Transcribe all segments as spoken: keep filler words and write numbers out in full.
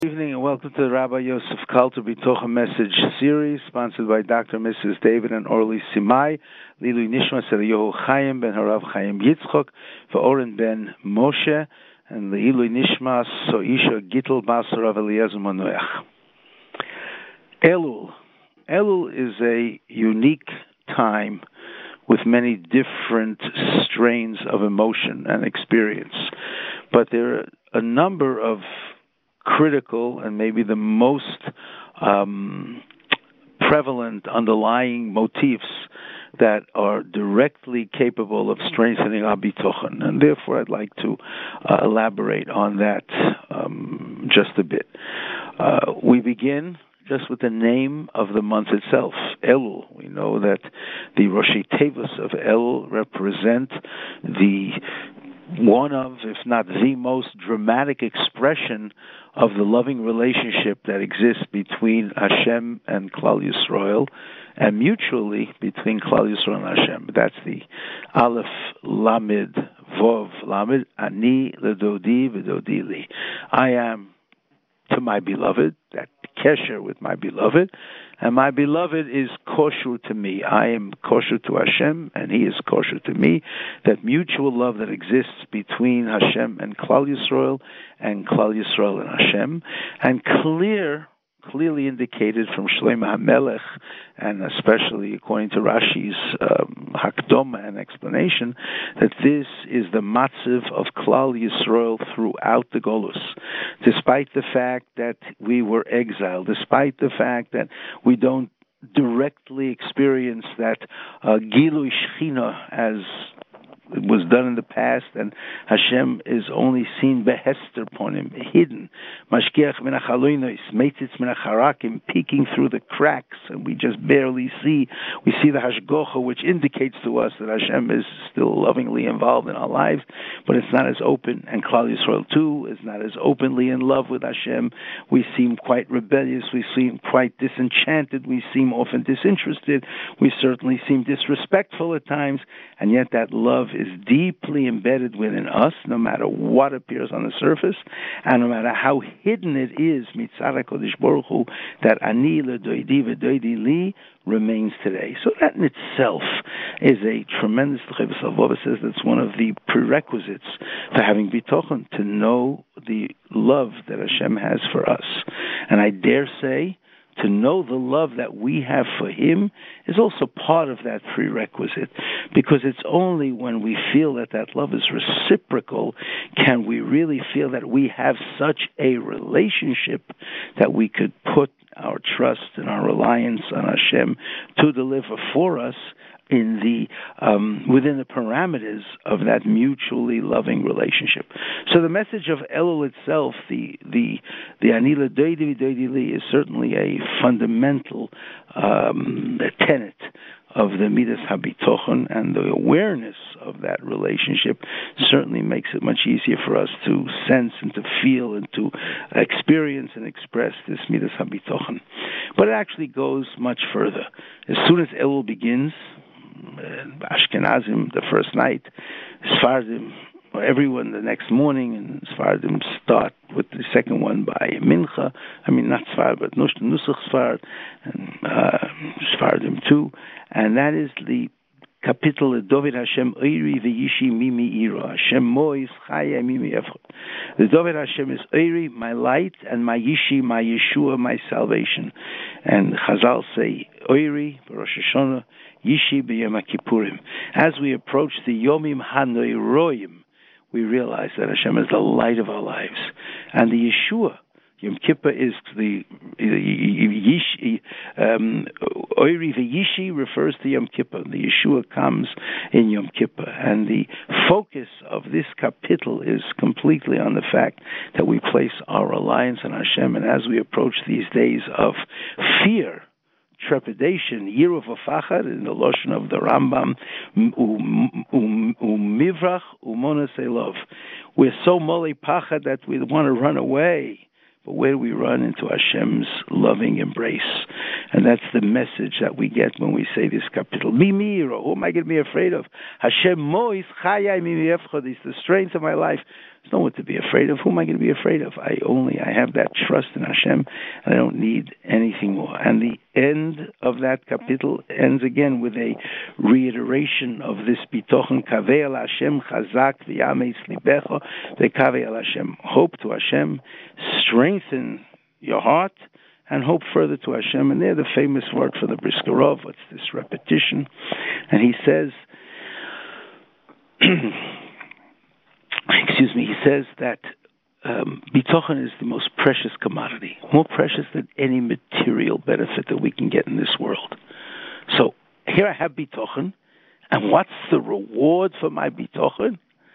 Good evening and welcome to the Rabbi Yosef Kalter B'tocha Message Series, sponsored by Doctor and Missus David and Orly Simai, Lilu Nishma Seliyahu Chaim ben Harav Chaim Yitzchok, Oren ben Moshe, and Lilu Nishma Soisha Gittel Basar Rav Eliezer Manoach. Elul. Elul is a unique time with many different strains of emotion and experience, but there are a number of critical and maybe the most um, prevalent underlying motifs that are directly capable of strengthening our bitochen, and therefore I'd like to uh, elaborate on that um, just a bit. Uh, we begin just with the name of the month itself, Elul. We know that the Roshi Tevos of Elul represent the one of, if not the most dramatic expression of the loving relationship that exists between Hashem and Klal Yisrael, and mutually between Klal Yisrael and Hashem. That's the Aleph Lamed Vov Lamed Ani Ledodi V'Dodi Li. I am to my beloved, that kesher with my beloved, and my beloved is kosher to me. I am kosher to Hashem, and He is kosher to me. That mutual love that exists between Hashem and Klal Yisrael, and Klal Yisrael and Hashem, and clear, clearly indicated from Shlomo HaMelech, and especially according to Rashi's um, Hakdoma and explanation, that this is the matziv of Klal Yisrael throughout the Golus. Despite the fact that we were exiled, despite the fact that we don't directly experience that uh, Gilui Shechina as it was done in the past, and Hashem is only seen behester upon him, hidden. Mashkiach min hachalonos, meitzitz min hacharakim, peeking through the cracks, and we just barely see. We see the hashgocha, which indicates to us that Hashem is still lovingly involved in our lives, but it's not as open. And Klal Yisrael too is not as openly in love with Hashem. We seem quite rebellious. We seem quite disenchanted. We seem often disinterested. We certainly seem disrespectful at times, and yet that love is deeply embedded within us, no matter what appears on the surface, and no matter how hidden it is, mitzad HaKadosh Baruch Hu, that ani ledoidi v'doidi li remains today. So that in itself is a tremendous, the Chovos HaLevavos says that's one of the prerequisites for having bitochen, to know the love that Hashem has for us. And I dare say, to know the love that we have for Him is also part of that prerequisite, because it's only when we feel that that love is reciprocal can we really feel that we have such a relationship that we could put our trust and our reliance on Hashem to deliver for us in the um, within the parameters of that mutually loving relationship. So the message of Elul itself, the the the Anila Doidi Doidi Li, is certainly a fundamental um, tenet of the Midas HaBitochen, and the awareness of that relationship certainly makes it much easier for us to sense and to feel and to experience and express this Midas HaBitochen. But it actually goes much further. As soon as Elul begins, Ashkenazim the first night, Sfardim everyone the next morning, and Sfardim start with the second one by Mincha. I mean, not Sfard, but Nusach Sfard, and uh, Sfardim too. And that is the Kapitel Dovid Hashem Oiri V'Yishi Mimi Iro Hashem Mois Chaya Mimi Efchot. The Dovid Hashem is Oiri, my light, and my Yishi, my Yeshua, my salvation. And Chazal say Oiri Rosh Hashanah, Yishi B'Yom Kippurim. As we approach the Yomim HaNoiroim, we realize that Hashem is the light of our lives, and the Yeshua. Yom Kippur is the Yishi, um, Oiri V'Yishi refers to Yom Kippur. The Yeshua comes in Yom Kippur, and the focus of this kapitel is completely on the fact that we place our reliance on Hashem, and as we approach these days of fear, trepidation, Yiruv V'Fachad, in the Lashon of the Rambam, Umivrach Umonas Elov. We're so moli pachad that we want to run away. But where do we run? Into Hashem's loving embrace. And that's the message that we get when we say this kapitel. Mimir, who am I going to be afraid of? Hashem mois chayai mimi efchad, is the strength of my life. There's no one to be afraid of. Who am I going to be afraid of? I only, I have that trust in Hashem, and I don't need anything more. And the end of that kapitel ends again with a reiteration of this bitochen, kaveh al Hashem chazak v'yameis libecha, v'kaveh al Hashem. Hope to Hashem, strengthen your heart, and hope further to Hashem. And they're the famous word for the Brisker Rov. It's this repetition. And he says, excuse me, he says that um, bitochen is the most precious commodity, more precious than any material benefit that we can get in this world. So here I have bitochen, and what's the reward for my bitochen?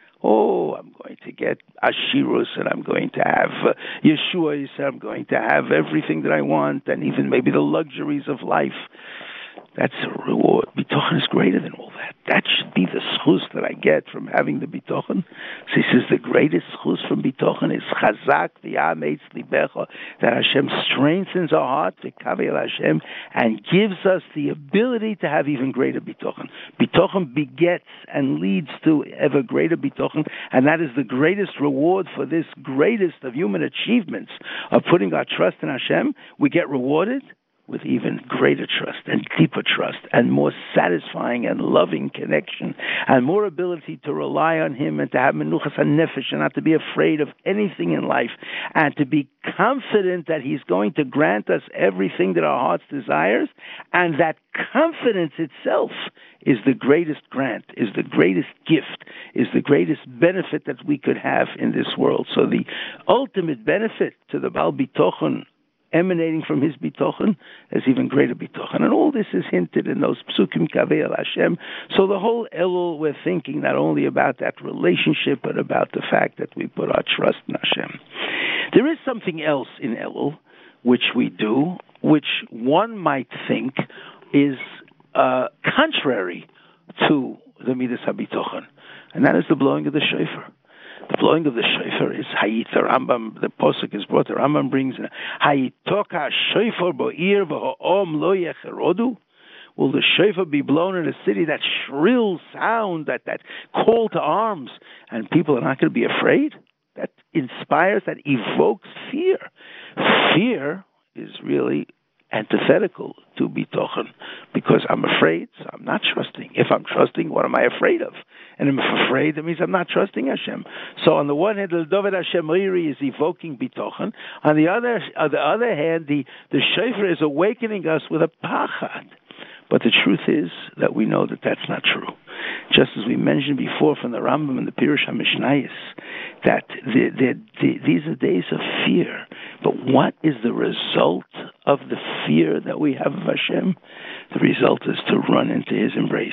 Oh, I'm going to get Ashirus, and I'm going to have uh, Yeshuas, and I'm going to have everything that I want, and even maybe the luxuries of life. That's a reward. Bitochen is greater than all that. That should be the schus that I get from having the bitochen. So he says the greatest schus from bitochen is chazak v'yameitz libecha, that Hashem strengthens our heart, v'kaveh el Hashem, and gives us the ability to have even greater bitochen. Bitochen begets and leads to ever greater bitochen, and that is the greatest reward for this greatest of human achievements of putting our trust in Hashem. We get rewarded with even greater trust and deeper trust and more satisfying and loving connection and more ability to rely on Him and to have menuchas hanefesh and not to be afraid of anything in life and to be confident that He's going to grant us everything that our hearts desires, and that confidence itself is the greatest grant, is the greatest gift, is the greatest benefit that we could have in this world. So the ultimate benefit to the Baal Bitochen emanating from his bitochen is even greater bitochen. And all this is hinted in those psukim, kaveh el Hashem. So the whole Elul, we're thinking not only about that relationship, but about the fact that we put our trust in Hashem. There is something else in Elul which we do, which one might think is uh, contrary to the Midas HaBitochen, and that is the blowing of the shofar. The blowing of the shofar is Hayit. The Rambam, the posuk is brought. The Rambam brings Hayitoka shofar bo'ir v'ha'om lo yecherodu. Will the shofar be blown in a city, that shrill sound, that that call to arms, and people are not going to be afraid? That inspires, that evokes fear. Fear is really antithetical to bitochen, because I'm afraid, so I'm not trusting. If I'm trusting, what am I afraid of? And if I'm afraid, that means I'm not trusting Hashem. So on the one hand, the Dovid Hashem Riri is evoking bitochen. On the other, on the other hand, the, the shofar is awakening us with a pachad. But the truth is that we know that that's not true. Just as we mentioned before from the Rambam and the Pirush HaMishnayos, that the, the, the, these are days of fear. But what is the result of the fear that we have of Hashem? The result is to run into His embrace.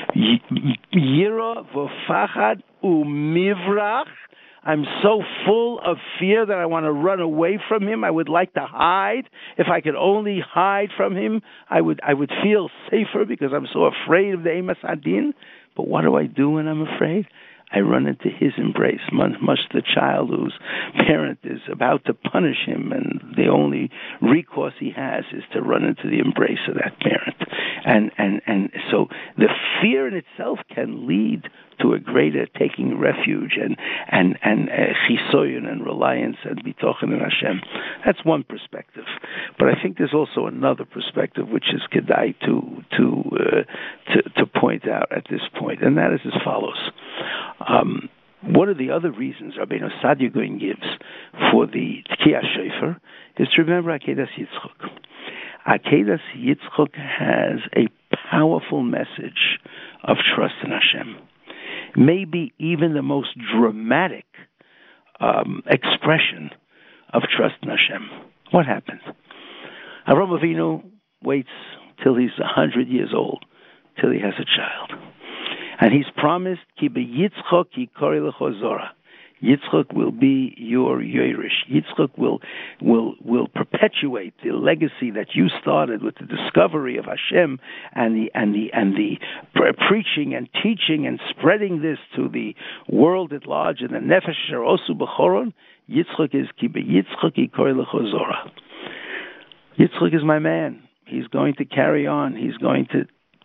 Yira v'fachad u'mivrach. I'm so full of fear that I want to run away from Him. I would like to hide. If I could only hide from Him, I would I would feel safer, because I'm so afraid of the Emas Adin. But what do I do when I'm afraid? I run into His embrace, much the child whose parent is about to punish him, and the only recourse he has is to run into the embrace of that parent. And and, and so the fear in itself can lead to a greater taking refuge and and and chisoyon uh, and reliance and bitochen in Hashem. That's one perspective. But I think there's also another perspective which is kedai to to uh, to to point out at this point, and that is as follows. Um, one of the other reasons Rabbeinu Sadia Gaon gives for the Tkiyah Shofar is to remember Akedas Yitzchok. Akedas Yitzchok has a powerful message of trust in Hashem. Maybe even the most dramatic um, expression of trust in Hashem. What happens? Avraham Avinu waits till he's a hundred years old, till he has a child. And he's promised, Ki beYitzchok yikori lecho Zora. Yitzchok will be your Yerush. Yitzchok will will will perpetuate the legacy that you started with the discovery of Hashem and the and the and the pre- preaching and teaching and spreading this to the world at large. And the Nefesh Asher Osu B'Choron, Yitzchok is Ki beYitzchok yikori lecho Zora. Yitzchok is my man. He's going to carry on. He's going to take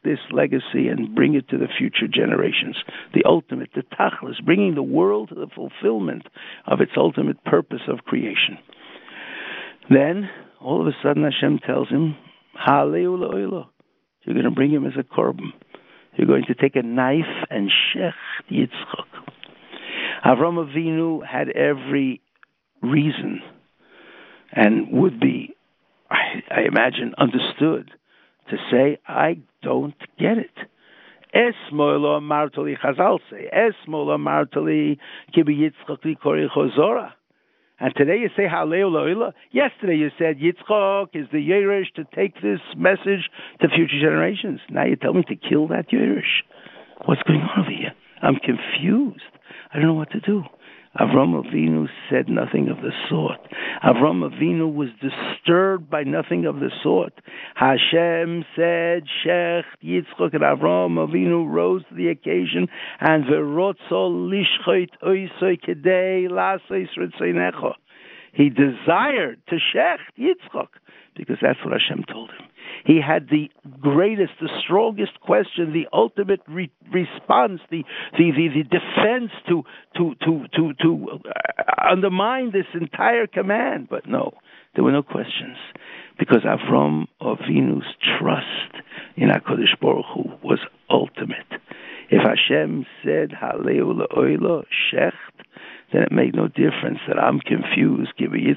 this legacy and bring it to the future generations. The ultimate, the tachlis, bringing the world to the fulfillment of its ultimate purpose of creation. Then, all of a sudden, Hashem tells him, Ha'aleu la'oilo. You're going to bring him as a korban. You're going to take a knife and shecht Yitzchak. Avram Avinu had every reason and would be, I, I imagine, understood to say, I don't get it. Esmo lo martali Chazal say, Esmo lo martali kibi Yitzchak li kori chozora. And today you say Ha'aleu la'oilo. Yesterday you said Yitzchak is the Yerush to take this message to future generations. Now you tell me to kill that Yerush. What's going on over here? I'm confused. I don't know what to do. Avram Avinu said nothing of the sort. Avram Avinu was disturbed by nothing of the sort. Hashem said, Shecht Yitzchak, and Avram Avinu rose to the occasion, and v'rotzo lishchot oisoi kedei lasois ritzonecho. He desired to shecht Yitzchak, because that's what Hashem told him. He had the greatest, the strongest question, the ultimate re- response, the the, the, the defense to to to to to uh, undermine this entire command. But no, there were no questions, because Avram Avinu's trust in HaKadosh Baruch Hu was ultimate. If Hashem said Ha'aleu la'oilo shecht, then it made no difference that I'm confused.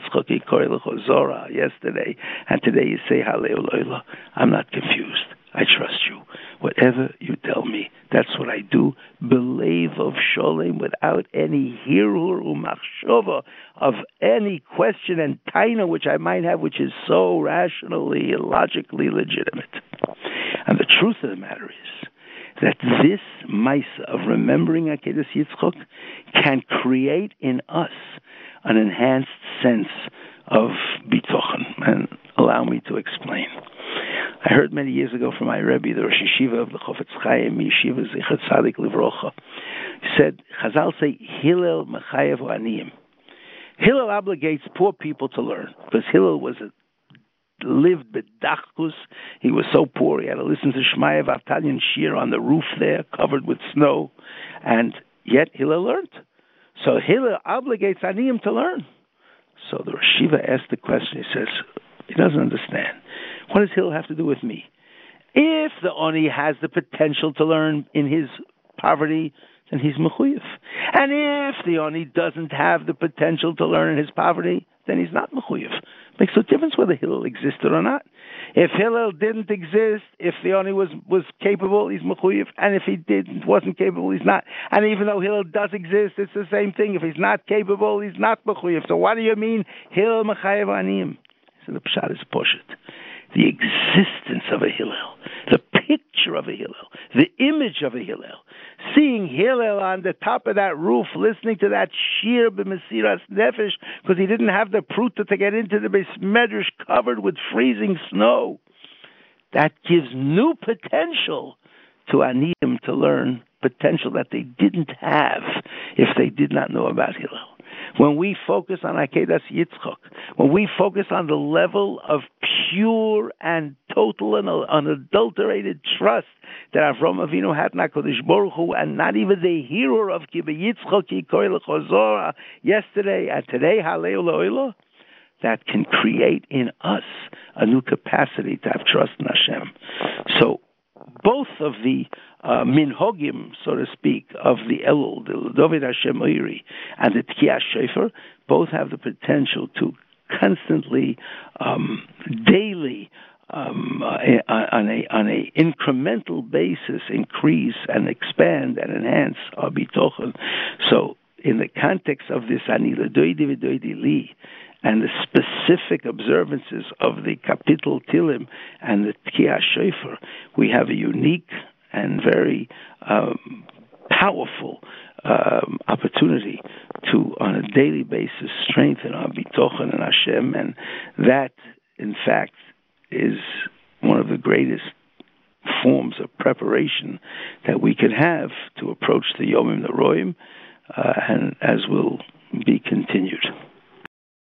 Yesterday, and today you say Ha'aleu la'oilo. I'm not confused. I trust you. Whatever you tell me, that's what I do. Believe of sholem, without any hirur umachshova of any question and taina which I might have, which is so rationally and logically legitimate. And the truth of the matter is that this Maisa of remembering Akedas Yitzchak can create in us an enhanced sense of bitochen. And allow me to explain. I heard many years ago from my Rebbe, the Rosh Yeshiva of the Chofetz Chaim, Yeshiva Zichat Tzadik Livrocha, he said, Chazal say, Hillel Mechayev Aniyim. Hillel obligates poor people to learn, because Hillel was a lived bedachkus. He was so poor he had to listen to Shmaya V'Avtalion Shir on the roof there, covered with snow, and yet Hillel learned. So Hillel obligates Aniyim to learn. So the Rosh Yeshiva asked the question. He says, he doesn't understand. What does Hillel have to do with me? If the Oni has the potential to learn in his poverty, then he's mechuyev. And if the Oni doesn't have the potential to learn in his poverty, then he's not mechuyev. Makes no difference whether Hillel existed or not. If Hillel didn't exist, if the Oni was, was capable, he's mechuyev. And if he didn't, wasn't capable, he's not. And even though Hillel does exist, it's the same thing. If he's not capable, he's not mechuyev. So what do you mean, Hillel mechayev aniyim? So the pshat is poshet. The existence of a Hillel, the picture of a Hillel, the image of a Hillel, seeing Hillel on the top of that roof, listening to that shir b'mesiras nefesh, because he didn't have the pruta to get into the beis medrash covered with freezing snow. That gives new potential to Aniyim to learn, potential that they didn't have if they did not know about Hillel. When we focus on Akedas Yitzchak, when we focus on the level of pure and total and unadulterated trust that Avram Avinu had in HaKadosh Baruch Hu, and not even the hero of Kibbutz Yitzchak Yikoi L'Chozora yesterday and today, Ha'aleu la'oilo, that can create in us a new capacity to have trust in Hashem. So both of the uh, minhogim, so to speak, of the Elul, the David Hashem Oiri, and the Tkiyah Shofar, both have the potential to constantly, um, daily, um, uh, on a on a incremental basis, increase and expand and enhance our bitochen. So, in the context of this Ani L'Doidi V'Doidi Li, and the specific observances of the Kapitel Tilim and the Tkiyah Shofar, we have a unique and very um, powerful um, opportunity to, on a daily basis, strengthen our bitochen and Hashem, and that, in fact, is one of the greatest forms of preparation that we could have to approach the Yomim Noraim, uh, and as will be continued.